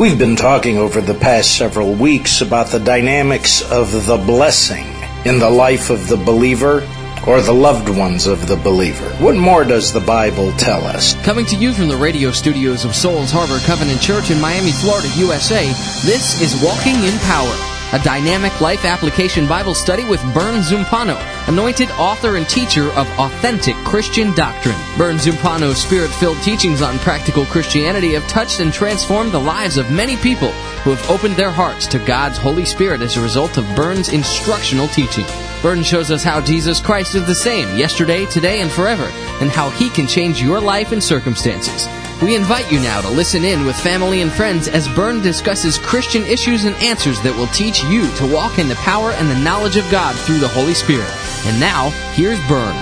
We've been talking over the past several weeks about the dynamics of the blessing in the life of the believer or the loved ones of the believer. What more does the Bible tell us? Coming to you from the radio studios of Souls Harbor Covenant Church in Miami, Florida, USA, this is Walking in Power, a dynamic life application Bible study with Bern Zumpano, anointed author and teacher of authentic Christian doctrine. Bern Zumpano's spirit-filled teachings on practical Christianity have touched and transformed the lives of many people who have opened their hearts to God's Holy Spirit as a result of Bern's instructional teaching. Bern shows us how Jesus Christ is the same yesterday, today, and forever, and how He can change your life and circumstances. We invite you now to listen in with family and friends as Bern discusses Christian issues and answers that will teach you to walk in the power and the knowledge of God through the Holy Spirit. And now, here's Bern.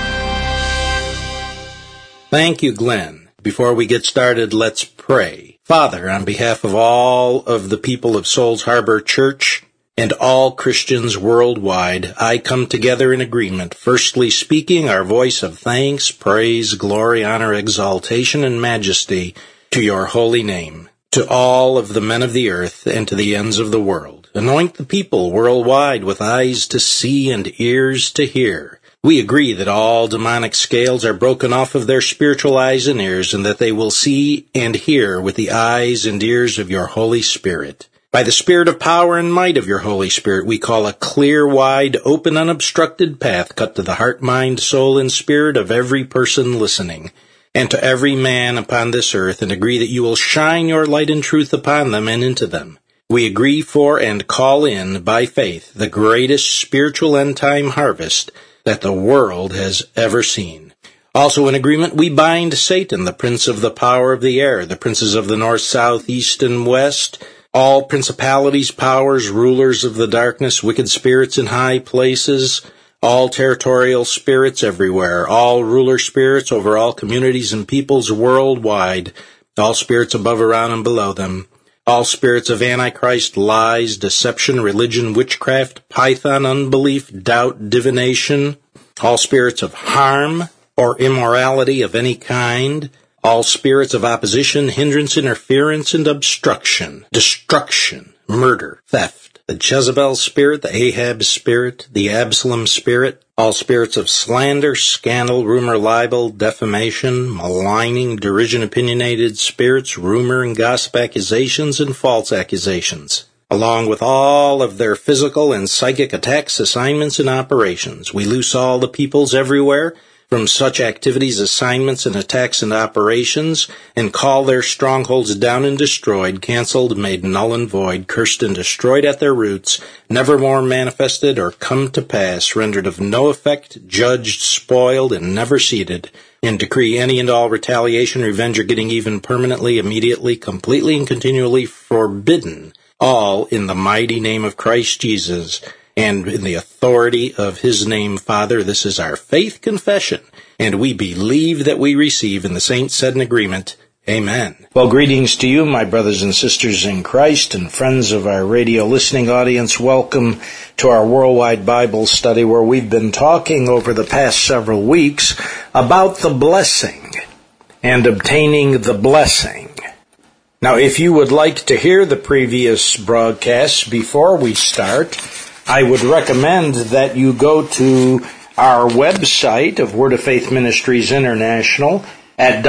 Thank you, Glenn. Before we get started, let's pray. Father, on behalf of all of the people of Souls Harbor Church and all Christians worldwide, I come together in agreement, firstly speaking our voice of thanks, praise, glory, honor, exaltation, and majesty to your holy name, to all of the men of the earth and to the ends of the world. Anoint the people worldwide with eyes to see and ears to hear. We agree that all demonic scales are broken off of their spiritual eyes and ears, and that they will see and hear with the eyes and ears of your Holy Spirit. By the spirit of power and might of your Holy Spirit, we call a clear, wide, open, unobstructed path cut to the heart, mind, soul, and spirit of every person listening, and to every man upon this earth, and agree that you will shine your light and truth upon them and into them. We agree for and call in, by faith, the greatest spiritual end-time harvest that the world has ever seen. Also in agreement, we bind Satan, the prince of the power of the air, the princes of the north, south, east, and west, all principalities, powers, rulers of the darkness, wicked spirits in high places, all territorial spirits everywhere, all ruler spirits over all communities and peoples worldwide, all spirits above, around, and below them, all spirits of Antichrist, lies, deception, religion, witchcraft, python, unbelief, doubt, divination, all spirits of harm or immorality of any kind, all spirits of opposition, hindrance, interference, and obstruction, destruction, murder, theft, the Jezebel spirit, the Ahab spirit, the Absalom spirit, all spirits of slander, scandal, rumor, libel, defamation, maligning, derision, opinionated spirits, rumor and gossip accusations, and false accusations, along with all of their physical and psychic attacks, assignments, and operations. We loose all the peoples everywhere from such activities, assignments, and attacks and operations, and call their strongholds down and destroyed, canceled, made null and void, cursed and destroyed at their roots, never more manifested or come to pass, rendered of no effect, judged, spoiled, and never seated, and decree any and all retaliation, revenge, or getting even permanently, immediately, completely, and continually forbidden, all in the mighty name of Christ Jesus, and in the authority of His name, Father. This is our faith confession, and we believe that we receive, and the saints said in agreement, Amen. Well, greetings to you, my brothers and sisters in Christ, and friends of our radio listening audience. Welcome to our worldwide Bible study, where we've been talking over the past several weeks about the blessing and obtaining the blessing. Now, if you would like to hear the previous broadcasts before we start, I would recommend that you go to our website of Word of Faith Ministries International at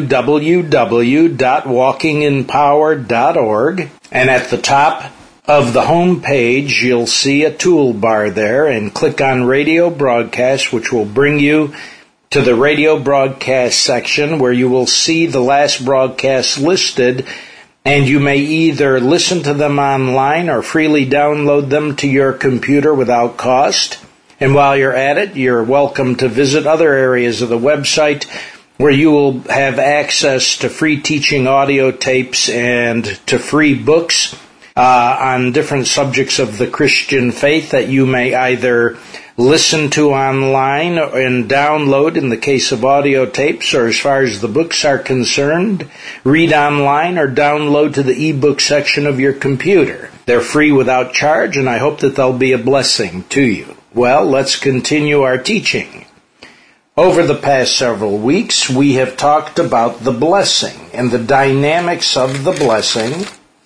www.walkinginpower.org, and at the top of the home page you'll see a toolbar there, and click on Radio Broadcast, which will bring you to the Radio Broadcast section, where you will see the last broadcast listed, and you may either listen to them online or freely download them to your computer without cost. And while you're at it, you're welcome to visit other areas of the website where you will have access to free teaching audio tapes and to free books on different subjects of the Christian faith that you may either listen to online and download in the case of audio tapes, or as far as the books are concerned, read online or download to the ebook section of your computer. They're free without charge, and I hope that they'll be a blessing to you. Well, let's continue our teaching. Over the past several weeks, we have talked about the blessing and the dynamics of the blessing.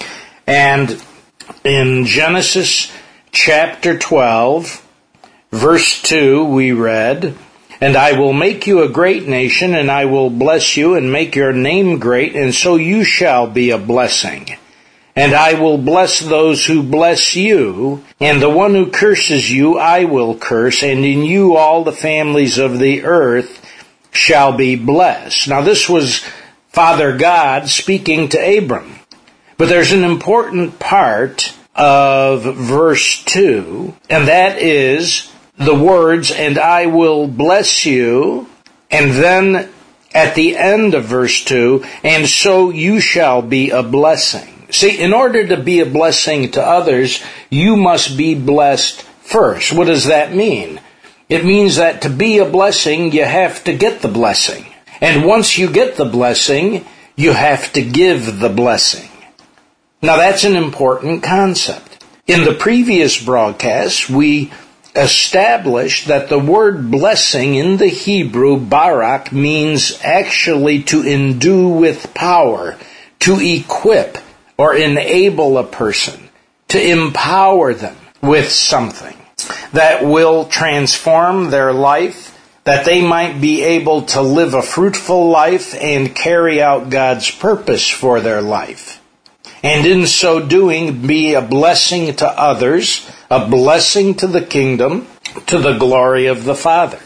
And in Genesis chapter 12, verse 2, we read, "And I will make you a great nation, and I will bless you and make your name great, and so you shall be a blessing. And I will bless those who bless you, and the one who curses you I will curse, and in you all the families of the earth shall be blessed." Now this was Father God speaking to Abram. But there's an important part of verse 2, and that is the words, "And I will bless you," and then at the end of verse 2, "and so you shall be a blessing." See, in order to be a blessing to others, you must be blessed first. What does that mean? It means that to be a blessing, you have to get the blessing. And once you get the blessing, you have to give the blessing. Now that's an important concept. In the previous broadcast, we established that the word blessing in the Hebrew, barak, means actually to endue with power, to equip or enable a person, to empower them with something that will transform their life, that they might be able to live a fruitful life and carry out God's purpose for their life. And in so doing, be a blessing to others, a blessing to the kingdom, to the glory of the Father.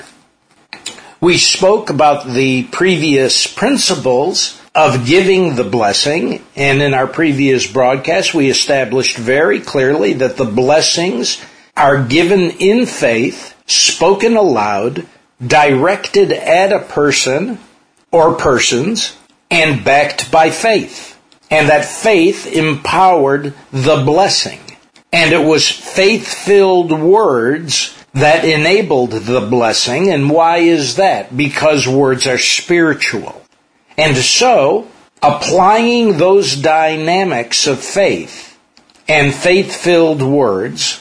We spoke about the previous principles of giving the blessing, and in our previous broadcast, we established very clearly that the blessings are given in faith, spoken aloud, directed at a person or persons, and backed by faith. And that faith empowered the blessing. And it was faith-filled words that enabled the blessing. And why is that? Because words are spiritual. And so, applying those dynamics of faith and faith-filled words,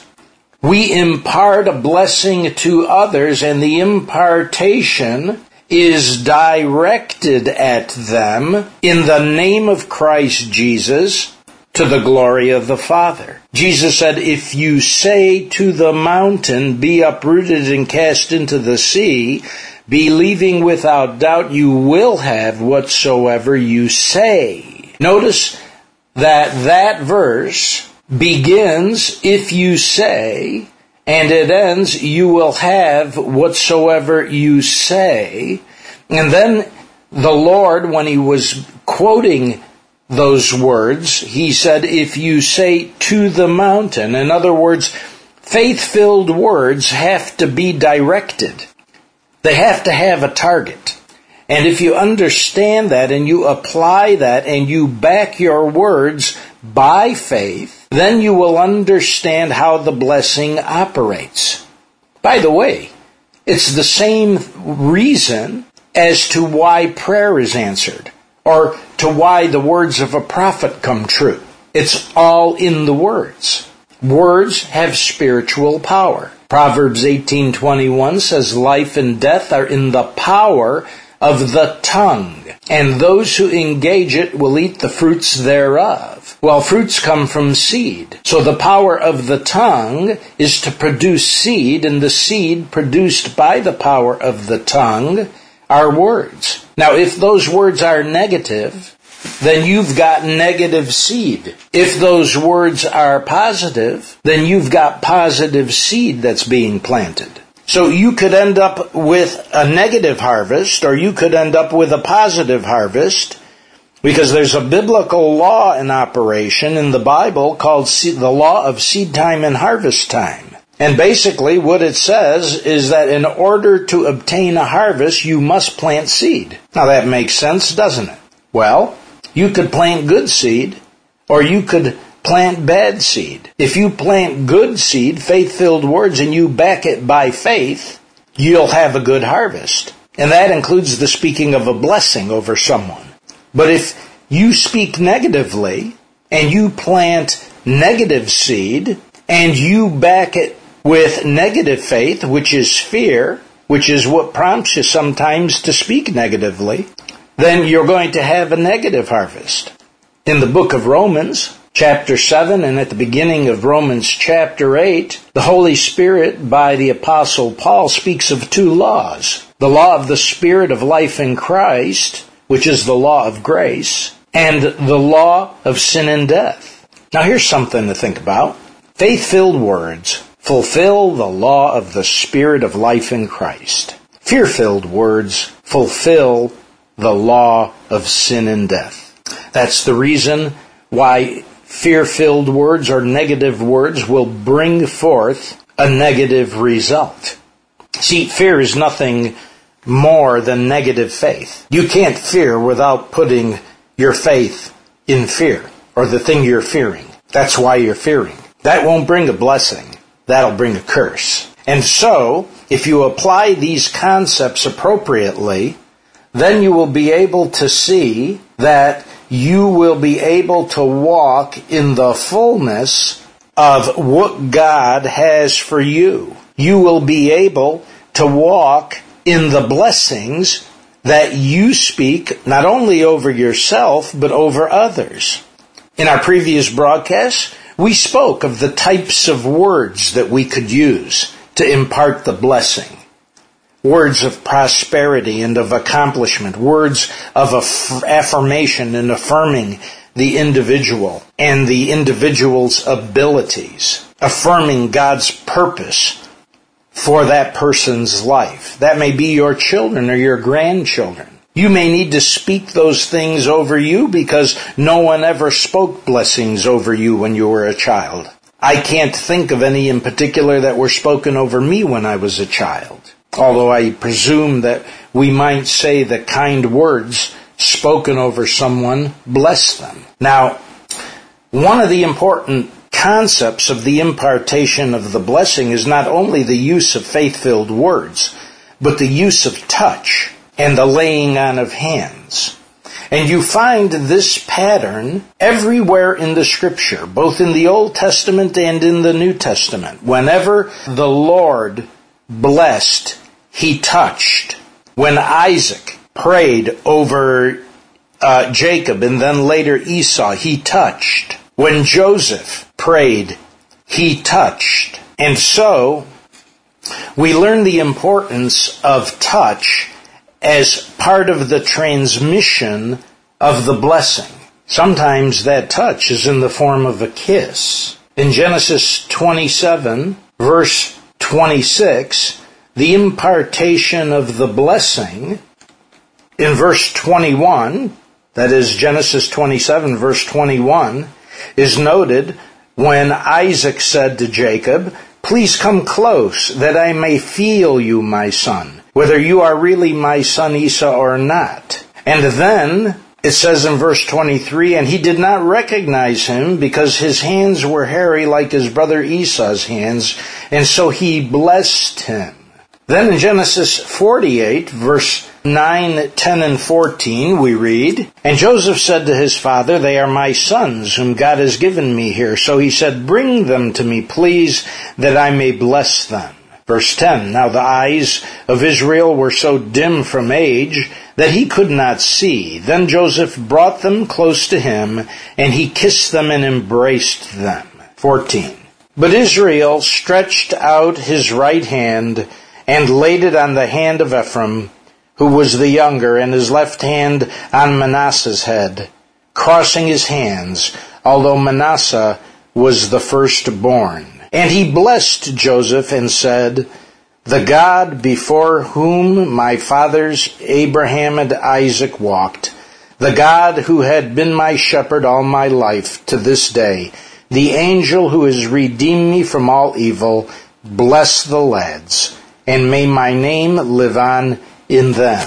we impart a blessing to others, and the impartation is directed at them in the name of Christ Jesus to the glory of the Father. Jesus said, "If you say to the mountain, be uprooted and cast into the sea, believing without doubt, you will have whatsoever you say." Notice that that verse begins, "if you say," and it ends, "you will have whatsoever you say." And then the Lord, when he was quoting those words, he said, "if you say to the mountain." In other words, faith-filled words have to be directed. They have to have a target. And if you understand that and you apply that and you back your words by faith, then you will understand how the blessing operates. By the way, it's the same reason as to why prayer is answered, or to why the words of a prophet come true. It's all in the words. Words have spiritual power. Proverbs 18:21 says, "Life and death are in the power of the tongue, and those who engage it will eat the fruits thereof." Well, fruits come from seed. So the power of the tongue is to produce seed, and the seed produced by the power of the tongue are words. Now, if those words are negative, then you've got negative seed. If those words are positive, then you've got positive seed that's being planted. So you could end up with a negative harvest, or you could end up with a positive harvest, because there's a biblical law in operation in the Bible called the law of seed time and harvest time. And basically what it says is that in order to obtain a harvest, you must plant seed. Now that makes sense, doesn't it? Well, you could plant good seed, or you could plant bad seed. If you plant good seed, faith-filled words, and you back it by faith, you'll have a good harvest. And that includes the speaking of a blessing over someone. But if you speak negatively, and you plant negative seed, and you back it with negative faith, which is fear, which is what prompts you sometimes to speak negatively, then you're going to have a negative harvest. In the book of Romans, chapter 7 and at the beginning of Romans chapter 8, the Holy Spirit by the Apostle Paul speaks of two laws. The law of the Spirit of life in Christ, which is the law of grace, and the law of sin and death. Now here's something to think about. Faith-filled words fulfill the law of the Spirit of life in Christ. Fear-filled words fulfill the law of sin and death. That's the reason why fear-filled words or negative words will bring forth a negative result. See, fear is nothing more than negative faith. You can't fear without putting your faith in fear, or the thing you're fearing. That's why you're fearing. That won't bring a blessing. That'll bring a curse. And so, if you apply these concepts appropriately, then you will be able to see that you will be able to walk in the fullness of what God has for you. You will be able to walk in the blessings that you speak not only over yourself, but over others. In our previous broadcast, we spoke of the types of words that we could use to impart the blessing. Words of prosperity and of accomplishment. Words of affirmation and affirming the individual and the individual's abilities. Affirming God's purpose for that person's life. That may be your children or your grandchildren. You may need to speak those things over you because no one ever spoke blessings over you when you were a child. I can't think of any in particular that were spoken over me when I was a child. Although I presume that we might say that kind words spoken over someone bless them. Now, one of the important concepts of the impartation of the blessing is not only the use of faith-filled words, but the use of touch and the laying on of hands. And you find this pattern everywhere in the Scripture, both in the Old Testament and in the New Testament. Whenever the Lord blessed, He touched. When Isaac prayed over Jacob and then later Esau, He touched. When Joseph prayed, he touched. And so, we learn the importance of touch as part of the transmission of the blessing. Sometimes that touch is in the form of a kiss. In Genesis 27, verse 26, the impartation of the blessing, in verse 21, that is Genesis 27, verse 21, is noted when Isaac said to Jacob, "Please come close, that I may feel you, my son, whether you are really my son Esau or not." And then it says in verse 23, "And he did not recognize him because his hands were hairy like his brother Esau's hands, and so he blessed him." Then in Genesis 48, verse 9, 10, and 14, we read, "And Joseph said to his father, 'They are my sons, whom God has given me here.' So he said, 'Bring them to me, please, that I may bless them.'" Verse 10, "Now the eyes of Israel were so dim from age that he could not see. Then Joseph brought them close to him, and he kissed them and embraced them." 14, "But Israel stretched out his right hand and laid it on the hand of Ephraim, who was the younger, and his left hand on Manasseh's head, crossing his hands, although Manasseh was the firstborn. And he blessed Joseph and said, 'The God before whom my fathers Abraham and Isaac walked, the God who had been my shepherd all my life to this day, the angel who has redeemed me from all evil, bless the lads, and may my name live on in them.'"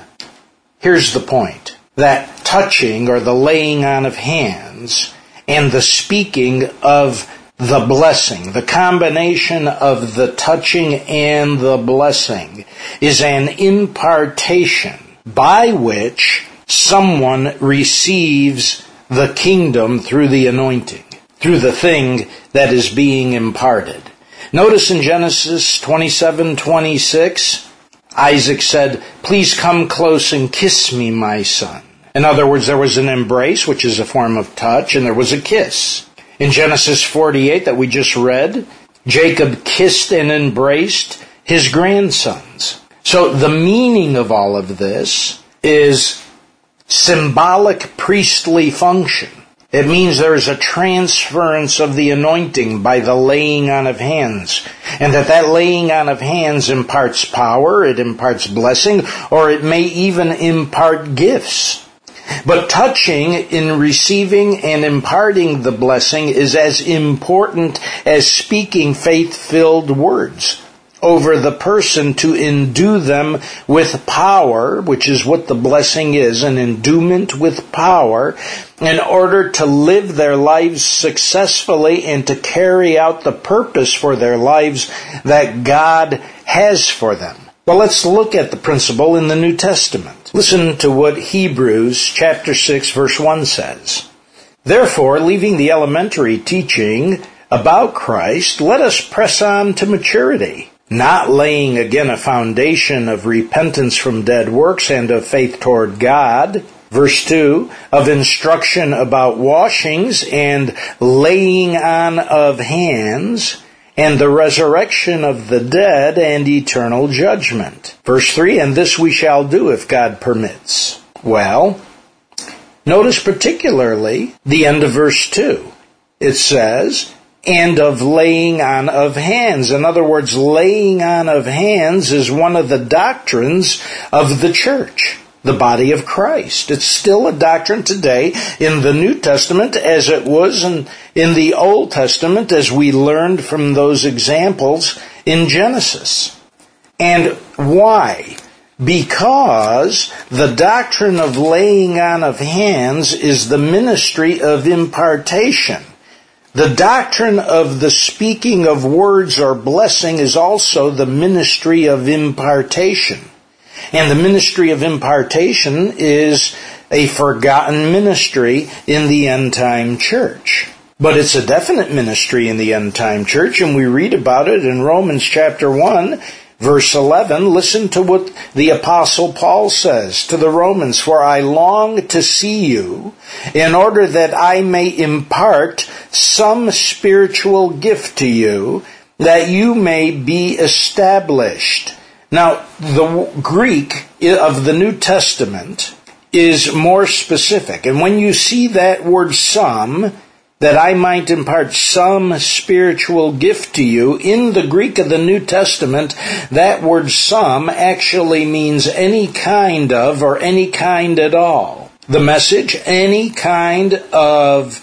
Here's the point. That touching or the laying on of hands and the speaking of the blessing, the combination of the touching and the blessing, is an impartation by which someone receives the kingdom through the anointing, through the thing that is being imparted. Notice in Genesis 27:26, Isaac said, "Please come close and kiss me, my son." In other words, there was an embrace, which is a form of touch, and there was a kiss. In Genesis 48 that we just read, Jacob kissed and embraced his grandsons. So the meaning of all of this is symbolic priestly function. It means there is a transference of the anointing by the laying on of hands, and that laying on of hands imparts power, it imparts blessing, or it may even impart gifts. But touching in receiving and imparting the blessing is as important as speaking faith-filled words over the person to endue them with power, which is what the blessing is, an endowment with power, in order to live their lives successfully and to carry out the purpose for their lives that God has for them. Well, let's look at the principle in the New Testament. Listen to what Hebrews chapter 6 verse 1 says. Therefore, leaving the elementary teaching about Christ, let us press on to maturity, not laying again a foundation of repentance from dead works and of faith toward God. Verse 2, of instruction about washings and laying on of hands, and the resurrection of the dead and eternal judgment. Verse 3, and this we shall do if God permits. Well, notice particularly the end of verse 2. It says, and of laying on of hands. In other words, laying on of hands is one of the doctrines of the church, the body of Christ. It's still a doctrine today in the New Testament as it was in the Old Testament, as we learned from those examples in Genesis. And why? Because the doctrine of laying on of hands is the ministry of impartation. The doctrine of the speaking of words or blessing is also the ministry of impartation. And the ministry of impartation is a forgotten ministry in the end-time church. But it's a definite ministry in the end-time church, and we read about it in Romans chapter 1, verse 11. Listen to what the Apostle Paul says to the Romans, for I long to see you in order that I may impart some spiritual gift to you, that you may be established. Now, the Greek of the New Testament is more specific. And when you see that word some, that I might impart some spiritual gift to you, in the Greek of the New Testament, that word some actually means any kind of or any kind at all. The Message, any kind of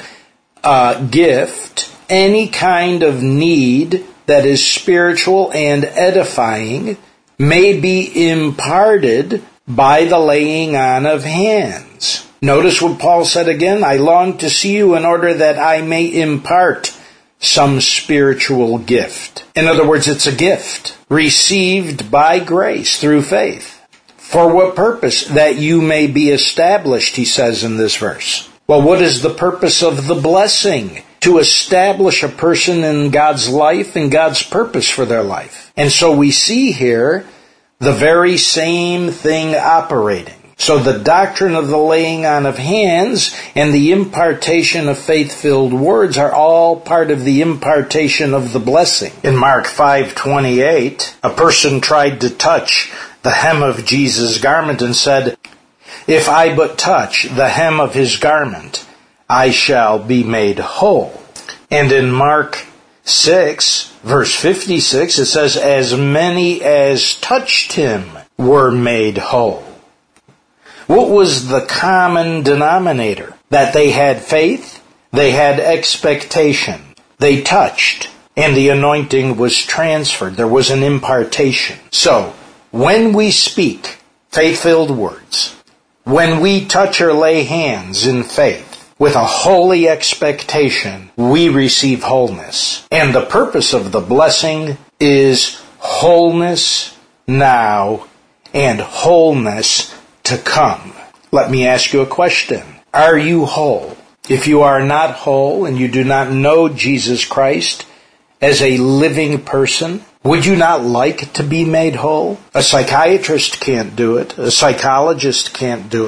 gift, any kind of need that is spiritual and edifying may be imparted by the laying on of hands. Notice what Paul said again, I long to see you in order that I may impart some spiritual gift. In other words, it's a gift received by grace through faith. For what purpose? That you may be established, he says in this verse. Well, what is the purpose of the blessing? To establish a person in God's life and God's purpose for their life. And so we see here the very same thing operating. So the doctrine of the laying on of hands and the impartation of faith-filled words are all part of the impartation of the blessing. In Mark 5:28, a person tried to touch the hem of Jesus' garment and said, if I but touch the hem of his garment, I shall be made whole. And in Mark 6, verse 56, it says, as many as touched him were made whole. What was the common denominator? That they had faith, they had expectation, they touched, and the anointing was transferred. There was an impartation. So, when we speak faith-filled words, when we touch or lay hands in faith, with a holy expectation, we receive wholeness. And the purpose of the blessing is wholeness now and wholeness to come. Let me ask you a question. Are you whole? If you are not whole and you do not know Jesus Christ as a living person, would you not like to be made whole? A psychiatrist can't do it. A psychologist can't do it.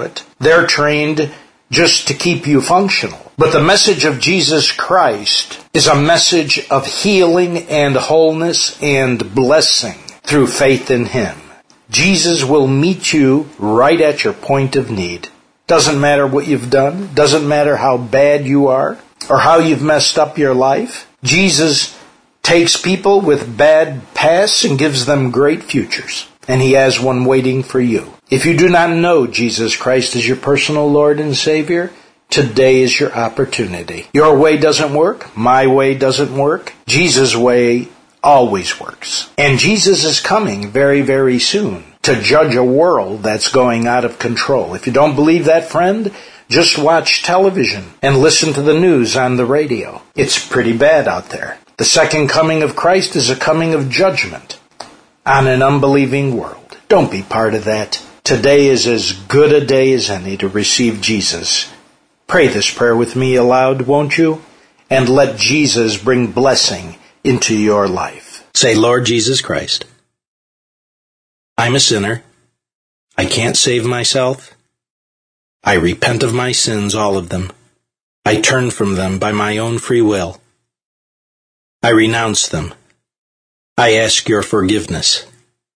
They're trained just to keep you functional. But the message of Jesus Christ is a message of healing and wholeness and blessing through faith in Him. Jesus will meet you right at your point of need. Doesn't matter what you've done. Doesn't matter how bad you are or how you've messed up your life. Jesus takes people with bad pasts and gives them great futures. And He has one waiting for you. If you do not know Jesus Christ as your personal Lord and Savior, today is your opportunity. Your way doesn't work. My way doesn't work. Jesus' way always works. And Jesus is coming very, very soon to judge a world that's going out of control. If you don't believe that, friend, just watch television and listen to the news on the radio. It's pretty bad out there. The second coming of Christ is a coming of judgment on an unbelieving world. Don't be part of that. Today is as good a day as any to receive Jesus. Pray this prayer with me aloud, won't you? And let Jesus bring blessing into your life. Say, Lord Jesus Christ, I'm a sinner. I can't save myself. I repent of my sins, all of them. I turn from them by my own free will. I renounce them. I ask your forgiveness.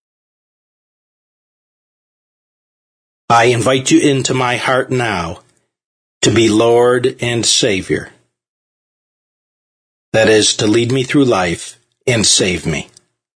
I invite you into my heart now to be Lord and Savior. That is, to lead me through life and save me.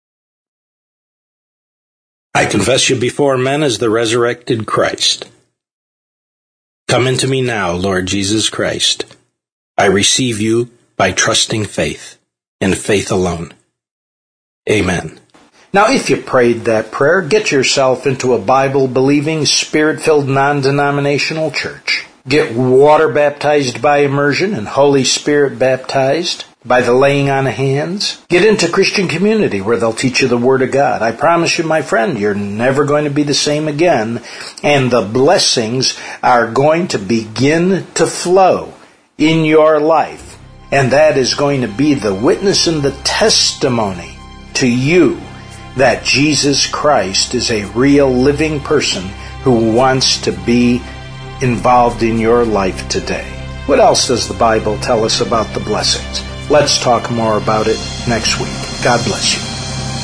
I confess you before men as the resurrected Christ. Come into me now, Lord Jesus Christ. I receive you by trusting faith, and faith alone. Amen. Now, if you prayed that prayer, get yourself into a Bible-believing, Spirit-filled, non-denominational church. Get water baptized by immersion and Holy Spirit baptized by the laying on of hands. Get into Christian community where they'll teach you the Word of God. I promise you, my friend, you're never going to be the same again, and the blessings are going to begin to flow in your life. And that is going to be the witness and the testimony to you that Jesus Christ is a real living person who wants to be involved in your life today. What else does the Bible tell us about the blessings? Let's talk more about it next week. God bless you.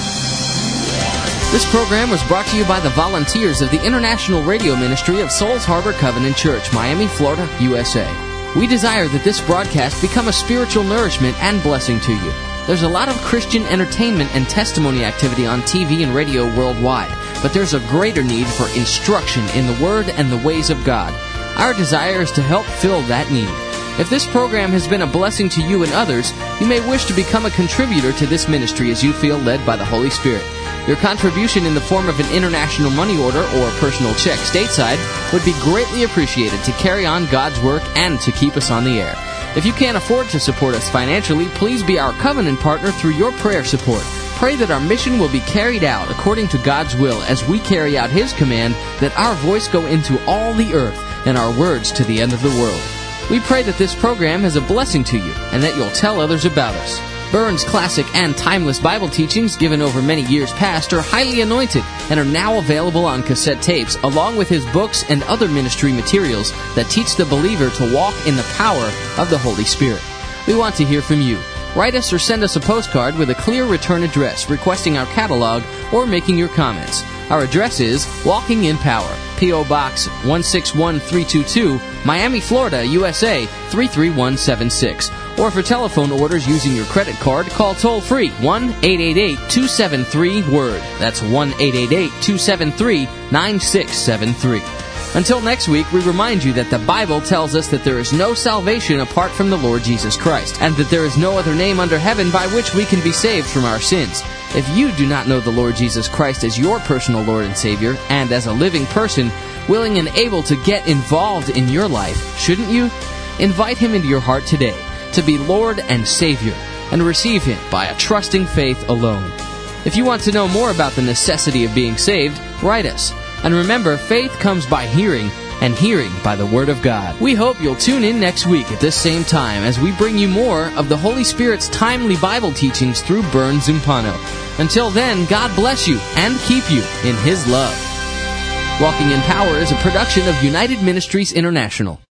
This program was brought to you by the volunteers of the International Radio Ministry of Souls Harbor Covenant Church, Miami, Florida, USA. We desire that this broadcast become a spiritual nourishment and blessing to you. There's a lot of Christian entertainment and testimony activity on TV and radio worldwide, but there's a greater need for instruction in the Word and the ways of God. Our desire is to help fill that need. If this program has been a blessing to you and others, you may wish to become a contributor to this ministry as you feel led by the Holy Spirit. Your contribution in the form of an international money order or a personal check stateside would be greatly appreciated to carry on God's work and to keep us on the air. If you can't afford to support us financially, please be our covenant partner through your prayer support. Pray that our mission will be carried out according to God's will as we carry out His command that our voice go into all the earth and our words to the end of the world. We pray that this program is a blessing to you and that you'll tell others about us. Burns' classic and timeless Bible teachings given over many years past are highly anointed and are now available on cassette tapes along with his books and other ministry materials that teach the believer to walk in the power of the Holy Spirit. We want to hear from you. Write us or send us a postcard with a clear return address requesting our catalog or making your comments. Our address is Walking in Power, P.O. Box 161322, Miami, Florida, USA 33176. Or for telephone orders using your credit card, call toll-free 1-888-273-WORD. That's 1-888-273-9673. Until next week, we remind you that the Bible tells us that there is no salvation apart from the Lord Jesus Christ, and that there is no other name under heaven by which we can be saved from our sins. If you do not know the Lord Jesus Christ as your personal Lord and Savior, and as a living person, willing and able to get involved in your life, shouldn't you? Invite Him into your heart today to be Lord and Savior, and receive Him by a trusting faith alone. If you want to know more about the necessity of being saved, write us. And remember, faith comes by hearing, and hearing by the Word of God. We hope you'll tune in next week at this same time as we bring you more of the Holy Spirit's timely Bible teachings through Burns Zumpano. Until then, God bless you and keep you in His love. Walking in Power is a production of United Ministries International.